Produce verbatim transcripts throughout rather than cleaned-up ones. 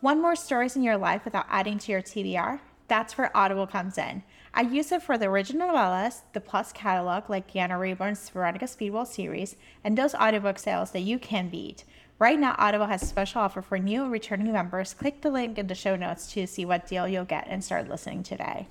Want more stories in your life without adding to your T B R? That's where Audible comes in. I use it for the original novellas, the Plus catalog like Deanna Rayburn's Veronica Speedwell series, and those audiobook sales that you can beat. Right now, Audible has a special offer for new and returning members. Click the link in the show notes to see what deal you'll get and start listening today.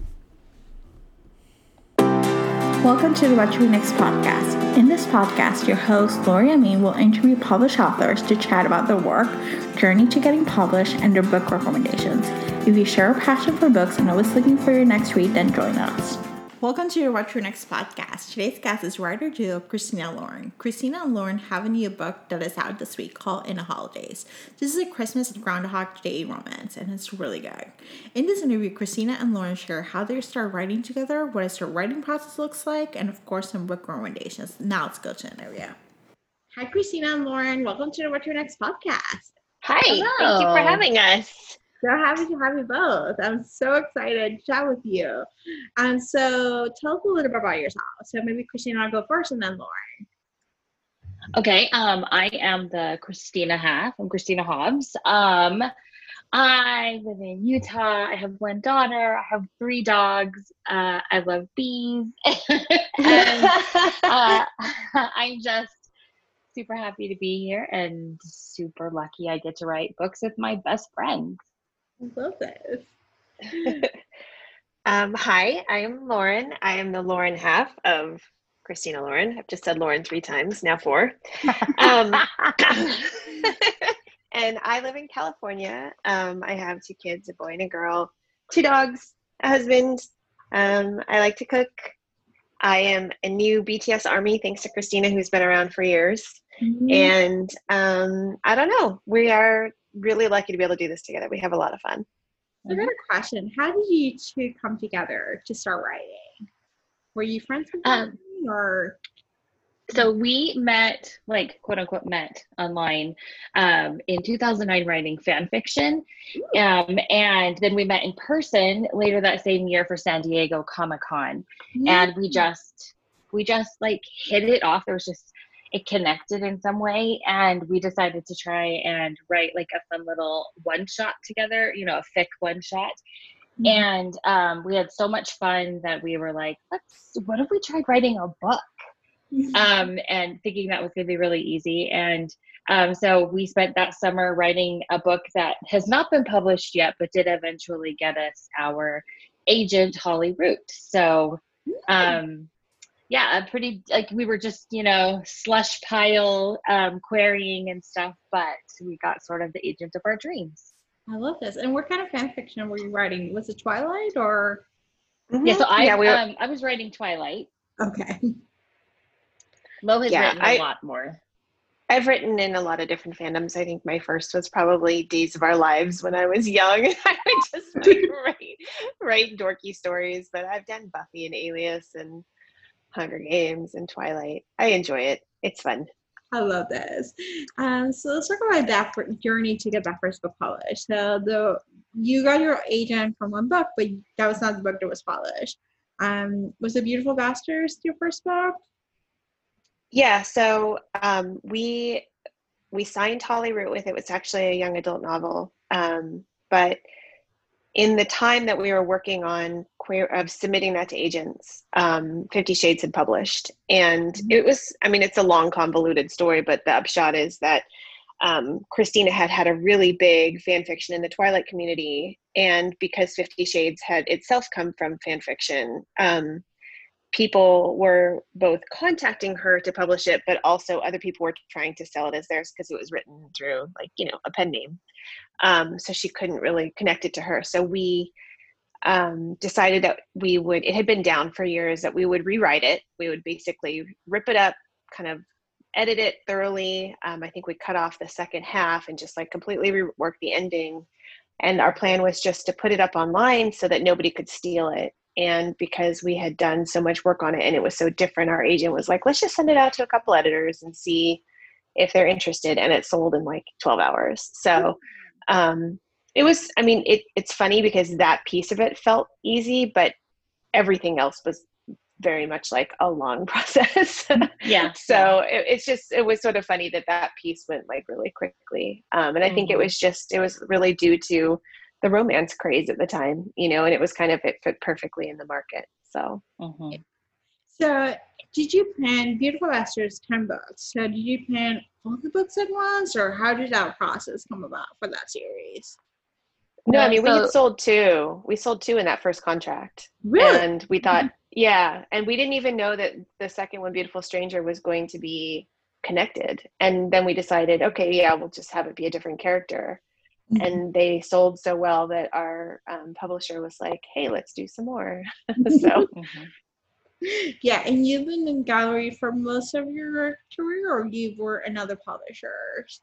Welcome to the What to Read Next podcast. In this podcast, your host, Lori Amin, will interview published authors to chat about their work, journey to getting published, and their book recommendations. If you share a passion for books and always looking for your next read, then join us. Welcome to your What to Read Next podcast. Today's guest is writer duo Christina and Lauren. Christina and Lauren have a new book that is out this week called In the Holidays. This is a Christmas and Groundhog Day romance, and it's really good. In this interview, Christina and Lauren share how they start writing together, what their writing process looks like, and of course, some book recommendations. Now let's go to the interview. Hi, Christina and Lauren. Welcome to the What to Read Next podcast. Hi, Hello. Thank you for having us. So happy to have you both. I'm so excited to chat with you. Um, so tell us a little bit about yourself. So maybe Christina, I'll go first and then Lauren. Okay, um, I am the Christina half. I'm Christina Hobbs. Um, I live in Utah. I have one daughter. I have three dogs. Uh, I love bees. and, uh, I'm just super happy to be here and super lucky I get to write books with my best friends. I love this. um, hi, I am Lauren. I am the Lauren half of Christina Lauren. I've just said Lauren three times, now four. Um, and I live in California. Um, I have two kids, a boy and a girl, two dogs, a husband. Um, I like to cook. I am a new B T S Army, thanks to Christina, who's been around for years. Mm-hmm. And um, I don't know, we are really lucky to be able to do this together. We have a lot of fun. I got a question. How did you two come together to start writing? Were you friends with them um, or? So we met, like quote unquote met online um, in two thousand nine writing fan fiction. Um, and then we met in person later that same year for San Diego Comic-Con. Mm-hmm. And we just, we just like hit it off. There was just, it connected in some way, and we decided to try and write like a fun little one shot together, you know, a fic one shot. Mm-hmm. And um, we had so much fun that we were like, let's, what if we tried writing a book? Mm-hmm. Um, and thinking that was going to be really easy. And um, so we spent that summer writing a book that has not been published yet, but did eventually get us our agent, Holly Root. So, um, yeah, a pretty, like we were just, you know, slush pile um, querying and stuff, but we got sort of the agent of our dreams. I love this. And what kind of fan fiction were you writing? Was it Twilight or? Mm-hmm. Yeah, so I, yeah, we were... um, I was writing Twilight. Okay. Lo has yeah, written a I, lot more. I've written in a lot of different fandoms. I think my first was probably Days of Our Lives when I was young. I would just like, write, write dorky stories, but I've done Buffy and Alias and Hunger Games and Twilight. I enjoy it. It's fun. I love this. Um, so let's talk about that journey to get that first book published. So the you got your agent from one book, but that was not the book that was published. Um, was The Beautiful Bastards your first book? Yeah. So um, we we signed Holly Root with it. Was actually a young adult novel, um, but in the time that we were working on queer of submitting that to agents, um, Fifty Shades had published, and it was, I mean, it's a long convoluted story, but the upshot is that um, Christina had had a really big fan fiction in the Twilight community. And because Fifty Shades had itself come from fan fiction, um, people were both contacting her to publish it, but also other people were trying to sell it as theirs because it was written through like, you know, a pen name. Um, so she couldn't really connect it to her. So we um, decided that we would, it had been down for years, that we would rewrite it. We would basically rip it up, kind of edit it thoroughly. Um, I think we cut off the second half and just like completely rework the ending. And our plan was just to put it up online so that nobody could steal it. And because we had done so much work on it and it was so different, our agent was like, let's just send it out to a couple editors and see if they're interested. And it sold in like twelve hours. So um, it was, I mean, it, it's funny because that piece of it felt easy, but everything else was very much like a long process. Yeah. So it, it's just, it was sort of funny that that piece went like really quickly. Um, and I think mm-hmm. it was just, it was really due to the romance craze at the time, you know, and it was kind of, it fit perfectly in the market. So. Mm-hmm. So did you plan, Beautiful Esther is ten books. So did you plan all the books at once, or how did that process come about for that series? No, yeah, I mean, so, we had sold two. We sold two in that first contract. Really? And we thought, yeah. And we didn't even know that the second one, Beautiful Stranger, was going to be connected. And then we decided, okay, yeah, we'll just have it be a different character. Mm-hmm. And they sold so well that our um, publisher was like, hey, let's do some more. So. Mm-hmm. Yeah, and you've been in Gallery for most of your career, or you were in other publishers?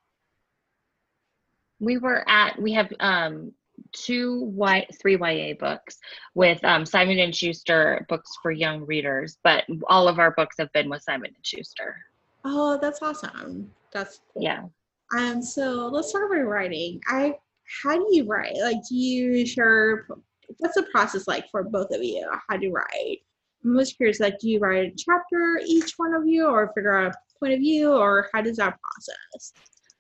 We were at, we have um, two, y, three Y A books with um, Simon and Schuster books for young readers, but all of our books have been with Simon and Schuster. Oh, that's awesome. That's cool. Yeah. Um, so let's talk about writing. I, how do you write? Like, do you share, what's the process like for both of you? How do you write? I'm most curious, like, do you write a chapter, each one of you, or figure out a point of view, or how does that process?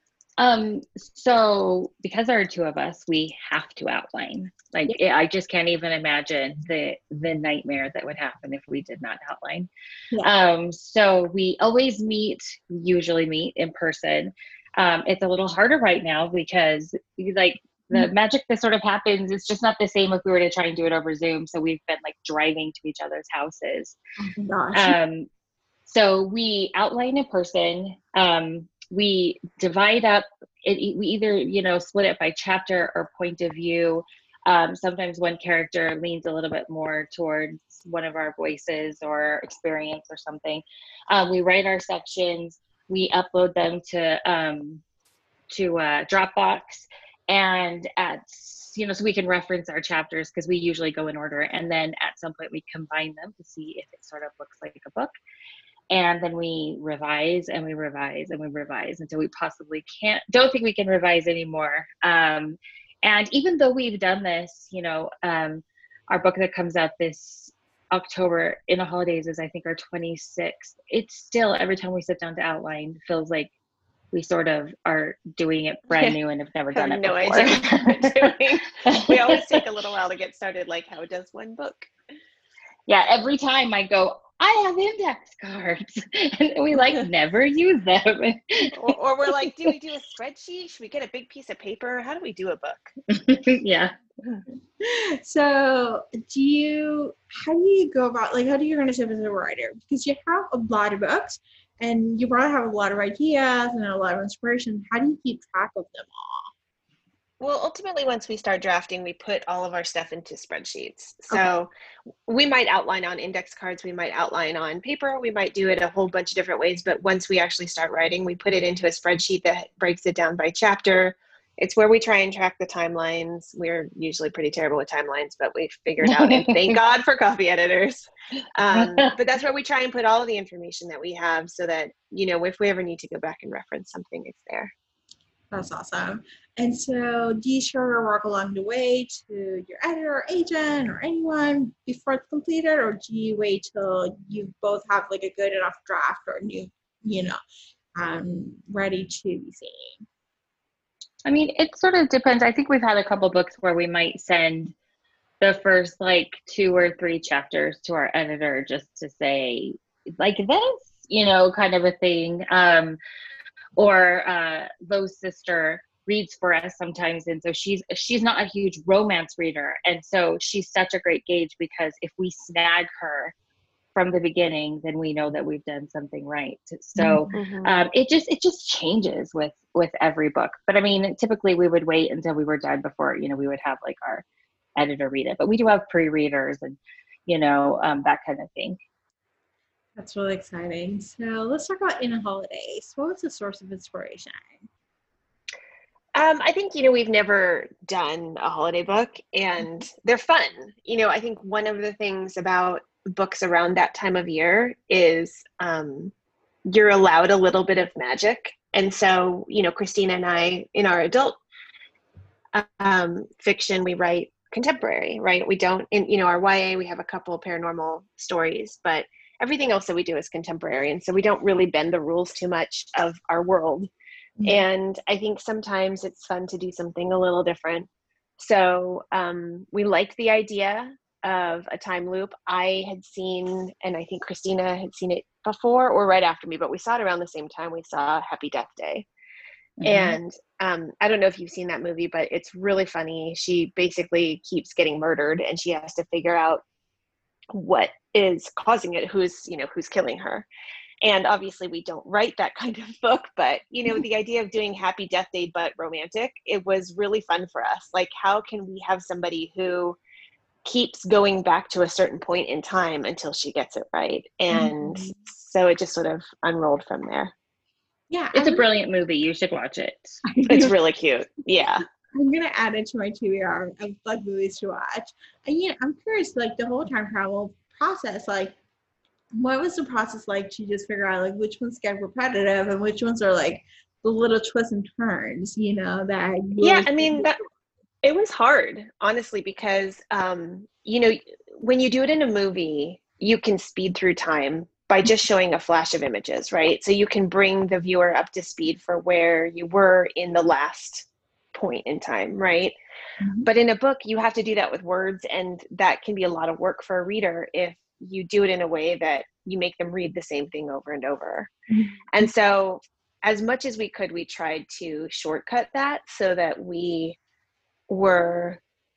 Um, so because there are two of us, we have to outline. Like, yeah. I just can't even imagine the the nightmare that would happen if we did not outline. Yeah. Um, so we always meet, usually meet in person. Um, it's a little harder right now because like the mm-hmm. magic that sort of happens, it's just not the same if we were to try and do it over Zoom. So we've been like driving to each other's houses. Oh my gosh. Um, so we outline in person. Um, we divide up it. We either, you know, split it by chapter or point of view. Um, sometimes one character leans a little bit more towards one of our voices or experience or something. Um, we write our sections. We upload them to um, to uh, Dropbox, and at you know, so we can reference our chapters because we usually go in order. And then at some point we combine them to see if it sort of looks like a book. And then we revise and we revise and we revise until we possibly can't, don't think we can revise anymore. Um, and even though we've done this, you know, um, our book that comes out this October in the holidays is, I think, our twenty-sixth. It's still, every time we sit down to outline, feels like we sort of are doing it brand new and have never done it no before. Idea what we're doing. We always take a little while to get started, like, how does one book? Yeah, every time I go, I have index cards, and we like never use them. or, or we're like, do we do a spreadsheet? Should we get a big piece of paper? How do we do a book? Yeah. So do you, how do you go about, like, how do you run a as a writer? Because you have a lot of books and you probably have a lot of ideas and a lot of inspiration. How do you keep track of them all? Well, ultimately, once we start drafting, we put all of our stuff into spreadsheets. So okay. we might outline on index cards, we might outline on paper, we might do it a whole bunch of different ways. But once we actually start writing, we put it into a spreadsheet that breaks it down by chapter. It's where we try and track the timelines. We're usually pretty terrible with timelines, but we figured out, and thank God for copy editors. Um, but that's where we try and put all of the information that we have so that, you know, if we ever need to go back and reference something, it's there. That's awesome. And so do you share your work along the way to your editor or agent or anyone before it's completed, or do you wait till you both have like a good enough draft or new, you know, um, ready to be seen? I mean, it sort of depends. I think we've had a couple books where we might send the first like two or three chapters to our editor just to say like this, you know, kind of a thing. Um, or uh, Lo's sister reads for us sometimes, and so she's she's not a huge romance reader, and so she's such a great gauge because if we snag her from the beginning, then we know that we've done something right. So mm-hmm. um, it just it just changes with with every book. But I mean, typically we would wait until we were done before, you know, we would have like our editor read it. But we do have pre-readers and, you know, um, that kind of thing. That's really exciting. So let's talk about In the Holidays. What was the source of inspiration? Um, I think, you know, we've never done a holiday book and they're fun. You know, I think one of the things about books around that time of year is um, you're allowed a little bit of magic. And so, you know, Christina and I, in our adult um, fiction, we write contemporary, right? We don't, in, you know, our Y A, we have a couple paranormal stories, but everything else that we do is contemporary. And so we don't really bend the rules too much of our world. Mm-hmm. And I think sometimes it's fun to do something a little different. So um, we liked the idea of a time loop. I had seen, and I think Christina had seen it before or right after me, but we saw it around the same time we saw Happy Death Day. Mm-hmm. And um, I don't know if you've seen that movie, but it's really funny. She basically keeps getting murdered and she has to figure out what is causing it, who's, you know, who's killing her. And obviously we don't write that kind of book, but, you know, the idea of doing Happy Death Day, but romantic, it was really fun for us. Like, how can we have somebody who keeps going back to a certain point in time until she gets it right? And mm-hmm. so it just sort of unrolled from there. Yeah. It's I'm, a brilliant movie. You should watch it. It's really cute. Yeah. I'm going to add it to my T B R of like movies to watch. And yeah, I'm curious, like the whole time travel process, like what was the process like to just figure out like which ones get repetitive and which ones are like the little twists and turns, you know, that really yeah, I mean that it was hard, honestly, because um, you know, when you do it in a movie, you can speed through time by just showing a flash of images, right? So you can bring the viewer up to speed for where you were in the last point in time, right? Mm-hmm. But in a book, you have to do that with words, and that can be a lot of work for a reader if you do it in a way that you make them read the same thing over and over. Mm-hmm. And so as much as we could, we tried to shortcut that so that we were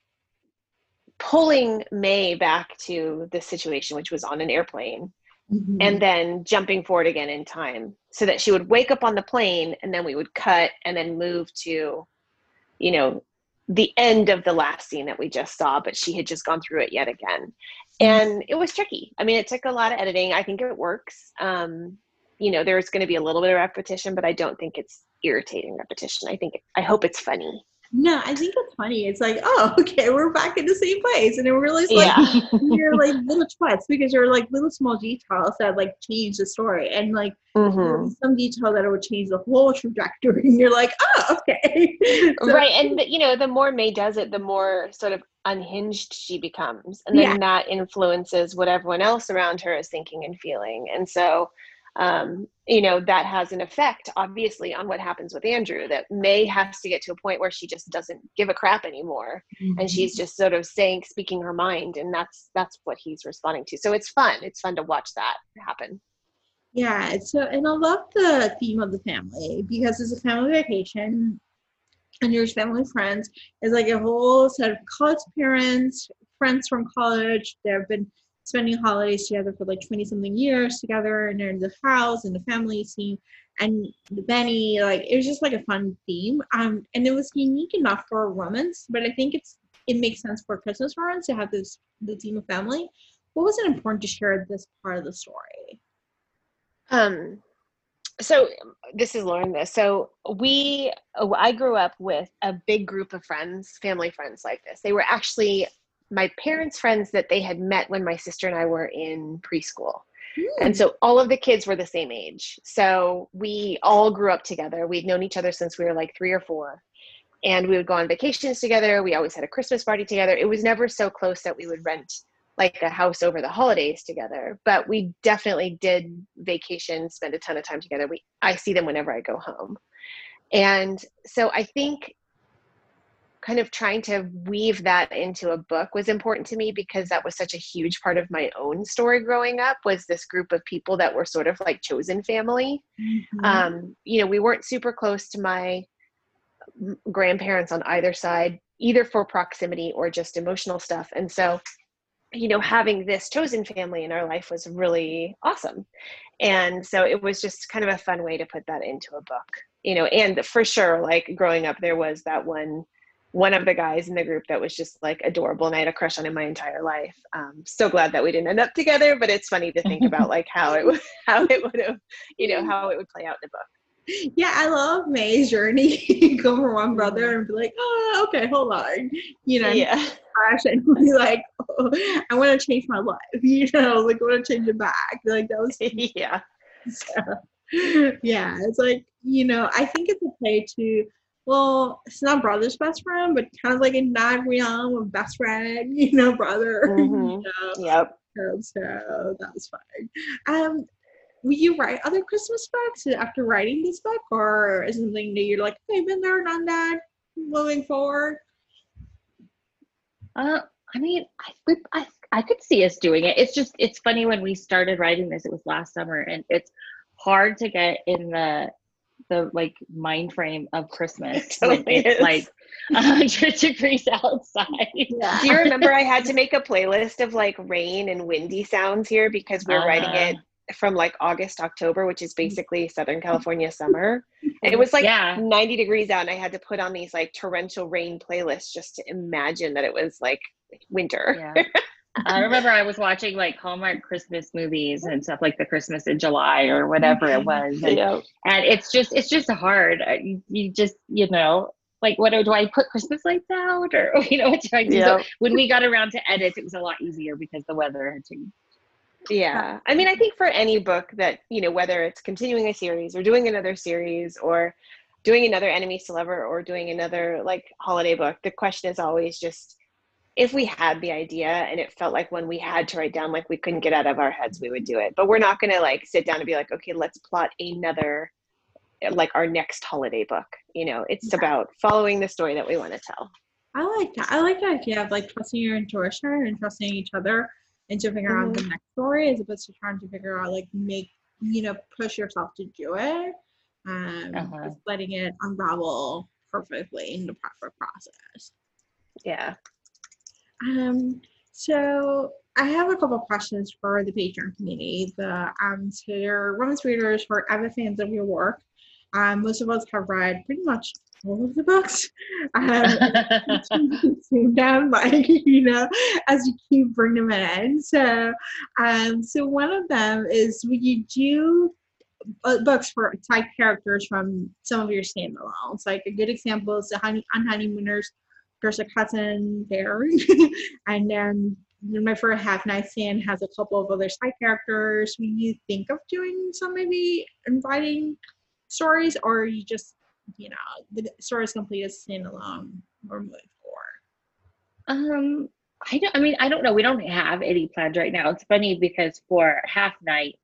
pulling May back to the situation, which was on an airplane, mm-hmm. and then jumping forward again in time so that she would wake up on the plane, and then we would cut and then move to, you know, the end of the last scene that we just saw, but she had just gone through it yet again. And it was tricky. I mean, it took a lot of editing. I think it works. Um, you know, there's going to be a little bit of repetition, but I don't think it's irritating repetition. I think, I hope it's funny. No, I think it's funny. It's like, oh, okay, we're back in the same place. And it really is like, yeah. you're like little twists because you're like little small details that like change the story. And like mm-hmm. some detail that would change the whole trajectory. And you're like, oh, okay. So, right. And, you know, the more May does it, the more sort of unhinged she becomes. And then yeah. that influences what everyone else around her is thinking and feeling. And so, um, you know, that has an effect, obviously, on what happens with Andrew, that May has to get to a point where she just doesn't give a crap anymore. Mm-hmm. And she's just sort of saying, speaking her mind. And that's, that's what he's responding to. So it's fun. It's fun to watch that happen. Yeah. So, and I love the theme of the family because it's a family vacation and there's family friends. It's like a whole set of college parents, friends from college. They've been spending holidays together for like twenty something years together, and they're in the house and the family scene and the Benny, like it was just like a fun theme. Um, and it was unique enough for a romance, but I think it's it makes sense for Christmas romance to have this the theme of family. What was it important to share this part of the story? Um, so this is Lauren. This so we I grew up with a big group of friends, family friends like this. They were actually my parents' friends that they had met when my sister and I were in preschool. Mm. And so all of the kids were the same age. So we all grew up together. We'd known each other since we were like three or four. And we would go on vacations together. We always had a Christmas party together. It was never so close that we would rent like a house over the holidays together. But we definitely did vacation, spend a ton of time together. We I see them whenever I go home. And so I think kind of trying to weave that into a book was important to me because that was such a huge part of my own story growing up, was this group of people that were sort of like chosen family. Mm-hmm. Um, you know, we weren't super close to my grandparents on either side, either for proximity or just emotional stuff. And so, you know, having this chosen family in our life was really awesome. And so it was just kind of a fun way to put that into a book, you know, and for sure, like growing up, there was that one one of the guys in the group that was just like adorable and I had a crush on him my entire life. Um, so glad that we didn't end up together, but it's funny to think about like how it would, how it would have, you know, how it would play out in the book. Yeah, I love May's journey. Go from one brother and be like, oh, okay, hold on. You know, yeah. crash and be like, oh, I want to change my life. You know, like I want to change it back. Like that was yeah. So, yeah, it's like, you know, I think it's a play to, well, it's not brother's best friend, but kind of like a non realm of best friend, you know, brother. Mm-hmm. You know? Yep. Um, so that was fun. Um, will you write other Christmas books after writing this book, or is it something that you're like, okay, been there, done that, moving forward? Uh, I mean, I, we, I I could see us doing it. It's just it's funny when we started writing this. It was last summer, and it's hard to get in the the like mind frame of Christmas Totally when it's is. like a hundred degrees outside. Yeah. Do you remember I had to make a playlist of like rain and windy sounds here because we we're Uh, writing it from like August, October, which is basically Southern California summer. And it was like yeah. ninety degrees out, and I had to put on these like torrential rain playlists just to imagine that it was like winter. Yeah. I remember I was watching like Hallmark Christmas movies and stuff like the Christmas in July or whatever it was. And, Yeah. and it's just, it's just hard. You, you just, you know, like, what do, do I put Christmas lights out or, you know, what do I do? Yeah. So when we got around to edits, it was a lot easier because the weather had changed. Yeah. I mean, I think for any book that, you know, whether it's continuing a series or doing another series or doing another enemies to lover or doing another like holiday book, the question is always just, if we had the idea and it felt like when we had to write down, like we couldn't get out of our heads, we would do it. But we're not going to like sit down and be like, okay, let's plot another, like our next holiday book. You know, it's Yeah. about following the story that we want to tell. I like that. I like the idea of like trusting your intuition and trusting each other and to figure Mhm. out the next story as opposed to trying to figure out like make, you know, push yourself to do it. Um, Uh-huh. just letting it unravel perfectly in the proper process. Yeah. Um, so I have a couple questions for the Patreon community. The um, so your romance readers who are avid fans of your work. Um, most of us have read pretty much all of the books. Um, consume them, like you know, as you keep bringing them in. So, um, so one of them is would you do uh, books for type characters from some of your standalones? Like a good example is the Honey on Honeymooners. There's a cousin there, and then my first half night stand has a couple of other side characters. Will you think of doing some maybe inviting stories, or you just you know the story is complete as standalone or moving forward? Um, I don't, I mean, I don't know. We don't have any planned right now. It's funny because for half night,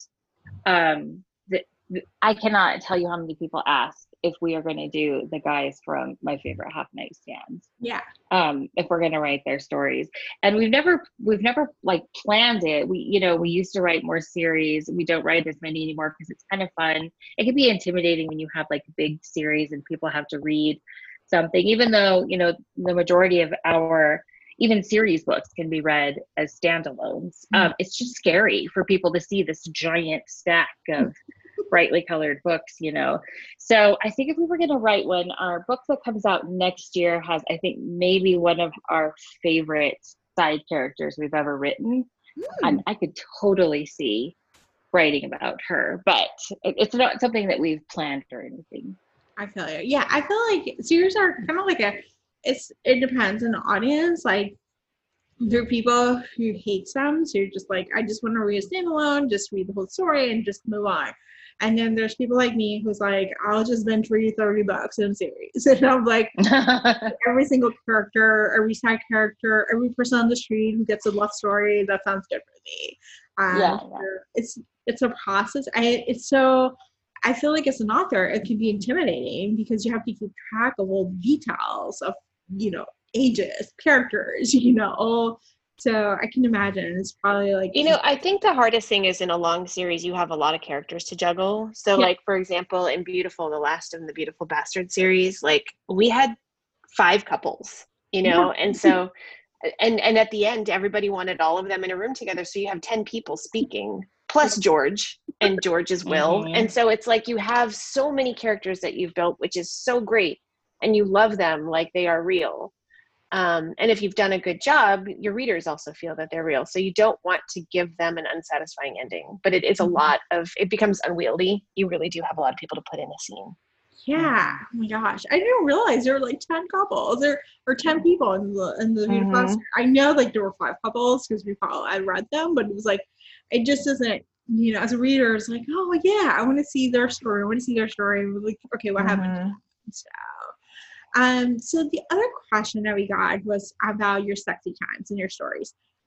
um, the, the, I cannot tell you how many people ask if we are going to do the guys from my favorite half night stands. Yeah. Um, if we're going to write their stories, and we've never, we've never like planned it. We, you know, we used to write more series. We don't write as many anymore because it's kind of fun. It can be intimidating when you have like a big series and people have to read something, even though, you know, the majority of our even series books can be read as standalones. Mm. Um, it's just scary for people to see this giant stack of brightly colored books, you know. So I think if we were going to write one, our book that comes out next year has, I think, maybe one of our favorite side characters we've ever written. Mm. And I could totally see writing about her, but it's not something that we've planned or anything. I feel you. Yeah, I feel like series are kind of like a. It's it depends on the audience. Like there are people who hate them, so you're just like, I just want to read a standalone, just read the whole story and just move on. And then there's people like me who's like, I'll just binge read thirty books in a series, and I'm like, every single character, every side character, every person on the street who gets a love story, that sounds good for me. Um, Yeah, so yeah. It's it's a process. I it's so. I feel like as an author, it can be intimidating because you have to keep track of all the details of, you know, ages, characters, you know, all. So I can imagine it's probably like, You know, I think the hardest thing is in a long series, you have a lot of characters to juggle. So Yeah. like, for example, in Beautiful, the last of the Beautiful Bastard series, like we had five couples, you know, Yeah. and so, and, and at the end, everybody wanted all of them in a room together. So you have ten people speaking plus George and George's will. Mhm. And so it's like, you have so many characters that you've built, which is so great. And you love them like they are real. Um, and if you've done a good job, your readers also feel that they're real. So you don't want to give them an unsatisfying ending, but it is a lot of, it becomes unwieldy. You really do have a lot of people to put in a scene. yeah. Oh my gosh. I didn't realize there were like ten couples there or ten people in the, in the Mhm. class. I know like there were five couples because we probably, I read them, but it was like, it just doesn't, you know, as a reader, it's like, oh yeah, I want to see their story. I want to see their story. And we're like, okay, what happened to Mhm. them? So, um, so the other question that we got was about your sexy times and your stories.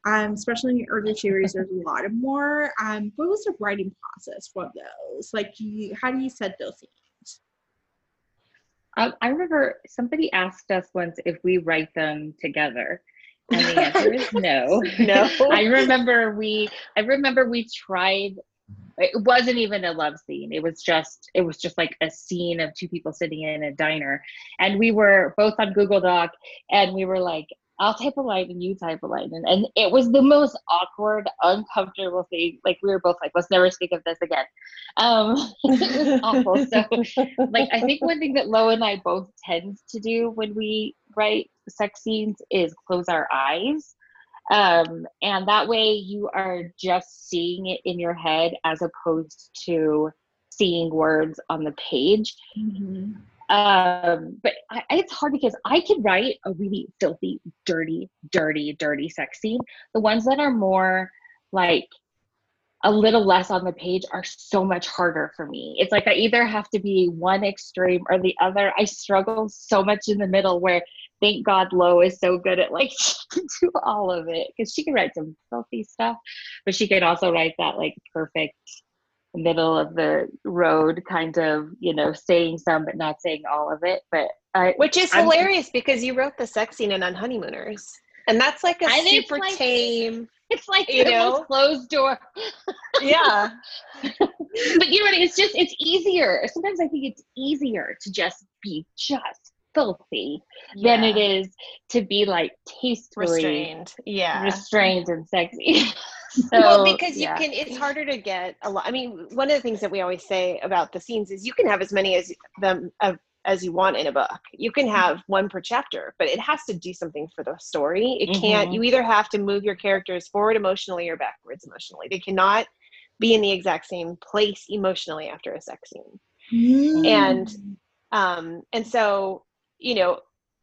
Um, especially in the earlier series, there's a lot of more. Um, what was the writing process for those? Like, you, how do you set those scenes? Um, I remember somebody asked us once if we write them together, and the answer is no. No. I remember we, I remember we tried. It wasn't even a love scene. It was just, it was just like a scene of two people sitting in a diner, and we were both on Google Doc, and we were like, I'll type a line and you type a line. And, and it was the most awkward, uncomfortable thing. Like, we were both like, let's never speak of this again. Um, it was awful. So like, I think one thing that Lo and I both tend to do when we write sex scenes is close our eyes. Um, and that way you are just seeing it in your head as opposed to seeing words on the page. Mm-hmm. Um, but I, it's hard because I can write a really filthy, dirty, dirty, dirty sex scene. The ones that are more like a little less on the page are so much harder for me. It's like I either have to be one extreme or the other. I struggle so much in the middle, where thank God Lo is so good at, like, she can do all of it, because she can write some filthy stuff, but she can also write that like perfect middle of the road kind of, you know, saying some but not saying all of it. But I, which is I'm, hilarious because you wrote the sex scene in Unhoneymooners, and that's like a and super it's like, tame. It's like you the know? most closed door. Yeah. But you know what? It's just, it's easier. Sometimes I think it's easier to just be just filthy Yeah. than it is to be like tastefully restrained. Yeah. restrained and sexy. So, well, because yeah. you can, it's harder to get a lot. I mean, one of the things that we always say about the scenes is you can have as many as them uh, as you want in a book. You can have one per chapter, but it has to do something for the story. It can't, Mm-hmm. you either have to move your characters forward emotionally or backwards emotionally. They cannot be in the exact same place emotionally after a sex scene. Mm-hmm. And, um, and so, you know,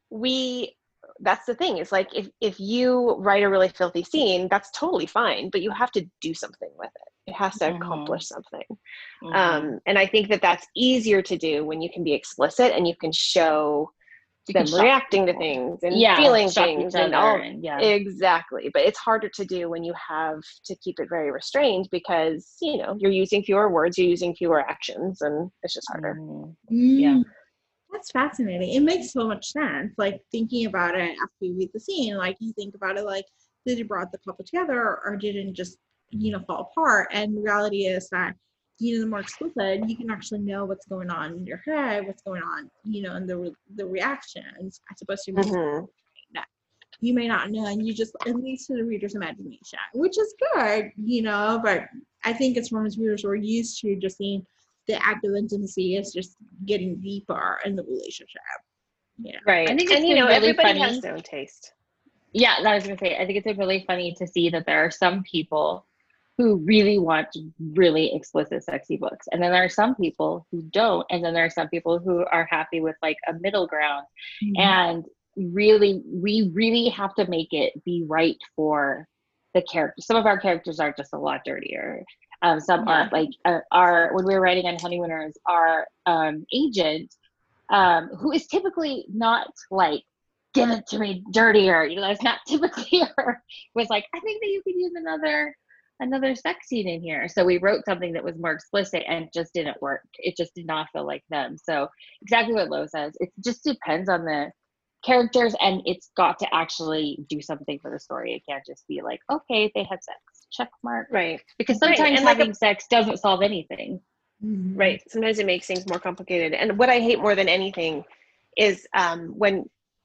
we, that's the thing. It's like, if, if you write a really filthy scene, that's totally fine, but you have to do something with it. It has to Mm-hmm. accomplish something. Mm-hmm. Um, and I think that that's easier to do when you can be explicit and you can show You them can reacting people. to things and yeah, feeling shock things each and other all. and yeah. Exactly. But it's harder to do when you have to keep it very restrained because, you know, you're using fewer words, you're using fewer actions, and it's just harder. Mm-hmm. Yeah. Yeah. That's fascinating. It makes so much sense. Like, thinking about it after you read the scene, like, you think about it like, did it brought the couple together or did it just, you know, fall apart? And the reality is that, you know, the more explicit, you can actually know what's going on in your head, what's going on, you know, and the re- the reactions, as opposed to Mm-hmm. that you may not know, and you just, it leads to the reader's imagination, which is good, you know. But I think it's from as readers we're used to just seeing the act of intimacy is just getting deeper in the relationship. Yeah. Right. I think it's and, you been know, really everybody funny. has their own taste. Yeah, I was gonna say, I think it's been really funny to see that there are some people who really want really explicit, sexy books, and then there are some people who don't, and then there are some people who are happy with like a middle ground. Mm-hmm. And really, we really have to make it be right for the character. Some of our characters are just a lot dirtier. Um, some Yeah. aren't. Like uh, our when we were writing Unhoneymooners, our um, agent, um, who is typically not like, give it to me dirtier, you know, that's not typically her, was like, I think that you could use another another sex scene in here. So we wrote something that was more explicit and it just didn't work. It just did not feel like them. So exactly what Lo says, it just depends on the characters, and it's got to actually do something for the story. It can't just be like, okay, they had sex, check mark. Right. Because sometimes Right. And like having a- sex doesn't solve anything. Mm-hmm. Right. Sometimes it makes things more complicated. And what I hate more than anything is um, when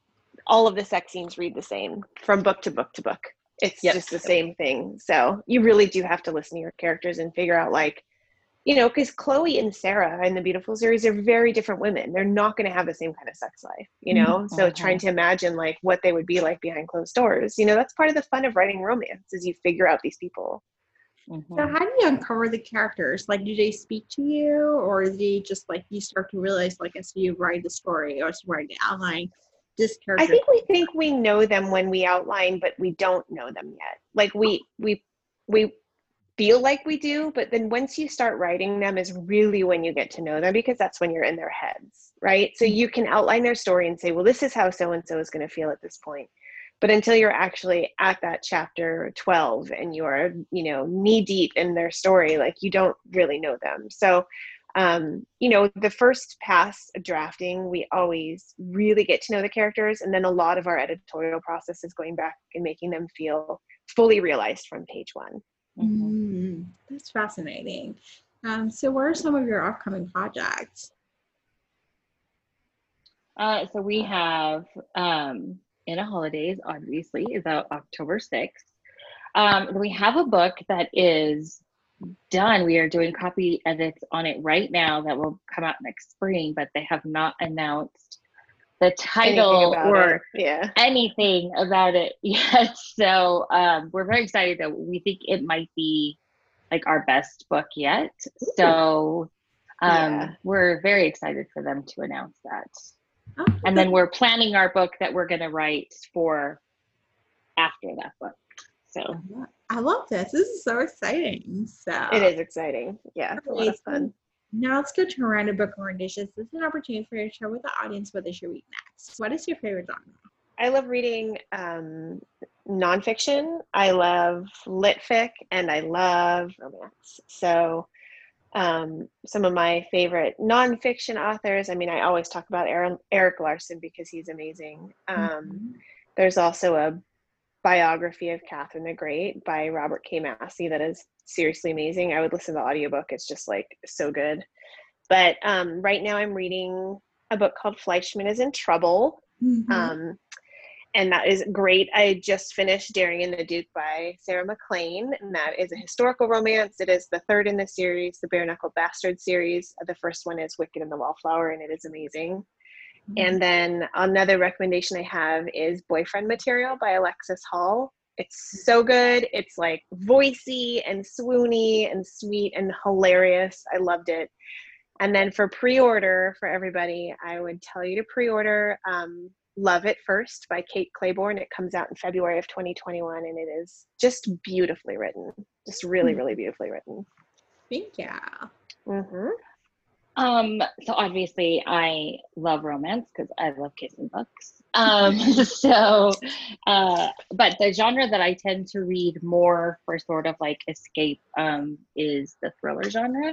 all of the sex scenes read the same from book to book to book. It's Yep. just the same thing. So you really do have to listen to your characters and figure out, like, you know, because Chloe and Sarah in the Beautiful series are very different women. They're not going to have the same kind of sex life, you know? Mm-hmm. So trying to imagine like what they would be like behind closed doors, you know, that's part of the fun of writing romance, is you figure out these people. Mm-hmm. So how do you uncover the characters? Like, do they speak to you, or do they just, like, you start to realize, like, as you write the story or as you write the outline, this character? I think we think we know them when we outline, but we don't know them yet. Like we we we feel like we do, but then once you start writing them is really when you get to know them, because that's when you're in their heads, right? So you can outline their story and say, well, this is how so-and-so is going to feel at this point. But until you're actually at that chapter twelve and you're, you know, knee deep in their story, like you don't really know them. So, um, you know, the first pass of drafting, we always really get to know the characters. And then a lot of our editorial process is going back and making them feel fully realized from page one. Mm-hmm. Mm, that's fascinating. Um, so what are some of your upcoming projects? Uh, so we have um, In a Holidays, obviously, is out October sixth. Um, we have a book that is done. We are doing copy edits on it right now that will come out next spring, but they have not announced the title or it. Yeah. anything about it yet. So um, we're very excited that we think it might be like our best book yet. So um, yeah. We're very excited for them to announce that. Oh, and then we're planning our book that we're going to write for after that book. So I love this. This is so exciting. So it is exciting. Yeah, it's a lot of fun. Now let's go to random book recommendations. This is an opportunity for you to share with the audience what they should read next. What is your favorite genre? I love reading um, nonfiction. I love lit fic, and I love romance. So um, some of my favorite nonfiction authors, I mean, I always talk about Aaron, Erik Larson because he's amazing. Um, mm-hmm. There's also a biography of Catherine the Great by Robert K. Massey that is seriously amazing. I would listen to the audiobook. It's just like so good. But um, right now I'm reading a book called Fleischman is in Trouble. Mm-hmm. Um, and that is great. I just finished Daring and the Duke by Sarah MacLean, and that is a historical romance. It is the third in the series, the Bare Knuckle Bastard series. The first one is Wicked and the Wallflower, and it is amazing. Mm-hmm. And then another recommendation I have is Boyfriend Material by Alexis Hall. It's so good. It's like voicey and swoony and sweet and hilarious. I loved it. And then for pre-order for everybody, I would tell you to pre-order um, Love It First by Kate Claiborne. It comes out in February of twenty twenty-one, and it is just beautifully written. Just really, really beautifully written. Thank you. Mm-hmm. Um, so obviously I love romance because I love kissing books. Um, so, uh, but the genre that I tend to read more for sort of like escape um, is the thriller genre.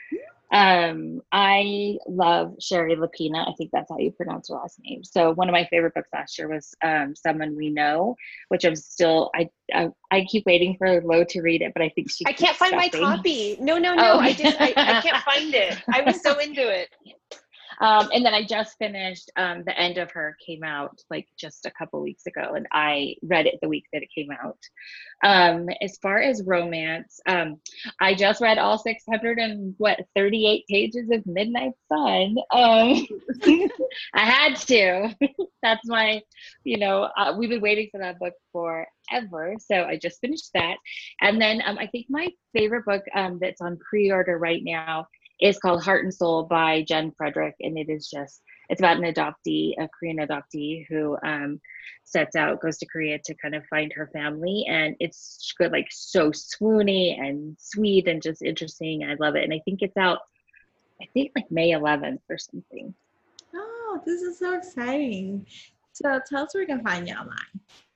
Um, I love Shari Lapena. I think that's how you pronounce her last name. So one of my favorite books last year was um, Someone We Know, which I'm still, I, I I keep waiting for Lo to read it, but I think she I can't find stopping. my copy. No, no, no. Oh. I just, I, I can't find it. I was so into it. Um, and then I just finished um, The End of Her came out like just a couple weeks ago, and I read it the week that it came out. Um, as far as romance, um, I just read all six hundred and what thirty-eight pages of Midnight Sun. Um, I had to. That's my, you know, uh, we've been waiting for that book forever, so I just finished that. And then um, I think my favorite book um, that's on pre-order right now is called Heart and Soul by Jen Frederick, and it is just, it's about an adoptee, a Korean adoptee who um, sets out, goes to Korea to kind of find her family, and it's good, like so swoony and sweet and just interesting. I love it, and I think it's out, I think like May eleventh or something. Oh, this is so exciting. So tell us where we can find you online.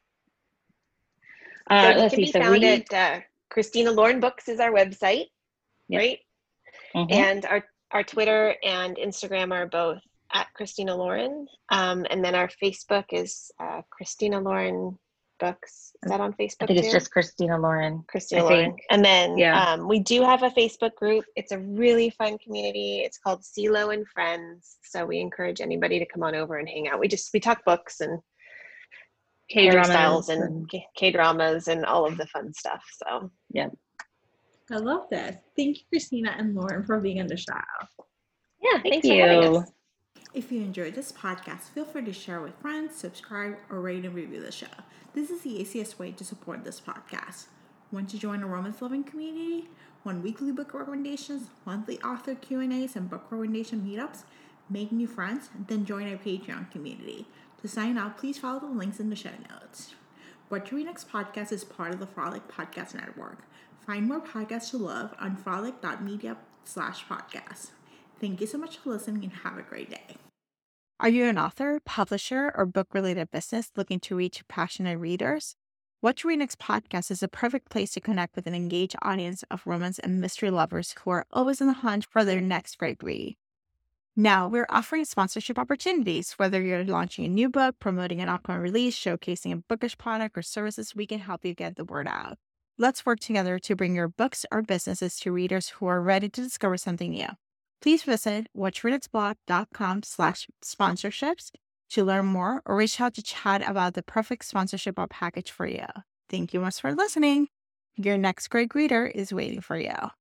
Uh, so let's can see, be so found we, at uh, Christina Lauren Books is our website, yep. right? Mm-hmm. And our, our Twitter and Instagram are both at Christina Lauren. Um, and then our Facebook is uh, Christina Lauren Books. Is that on Facebook I think too? It's just Christina Lauren. Christina I Lauren. Think. And then yeah. um, we do have a Facebook group. It's a really fun community. It's called CeeLo and Friends. So we encourage anybody to come on over and hang out. We just, we talk books and K-dramas and, and K-dramas and all of the fun stuff. So yeah. I love this. Thank you, Christina and Lauren, for being on the show. Yeah, thank thanks you. for having us. If you enjoyed this podcast, feel free to share with friends, subscribe, or rate and review the show. This is the easiest way to support this podcast. Want to join a romance-loving community? Want weekly book recommendations, monthly author Q and A's, and book recommendation meetups? Make new friends? Then join our Patreon community. To sign up, please follow the links in the show notes. What to Read Next podcast is part of the Frolic Podcast Network. Find more podcasts to love on frolic dot media slash podcast. Thank you so much for listening and have a great day. Are you an author, publisher, or book-related business looking to reach passionate readers? What to Read Next podcast is a perfect place to connect with an engaged audience of romance and mystery lovers who are always on the hunt for their next great read. Now, we're offering sponsorship opportunities. Whether you're launching a new book, promoting an upcoming release, showcasing a bookish product or services, we can help you get the word out. Let's work together to bring your books or businesses to readers who are ready to discover something new. Please visit whattoreadnextblog.com slash sponsorships to learn more or reach out to chat about the perfect sponsorship package for you. Thank you much for listening. Your next great reader is waiting for you.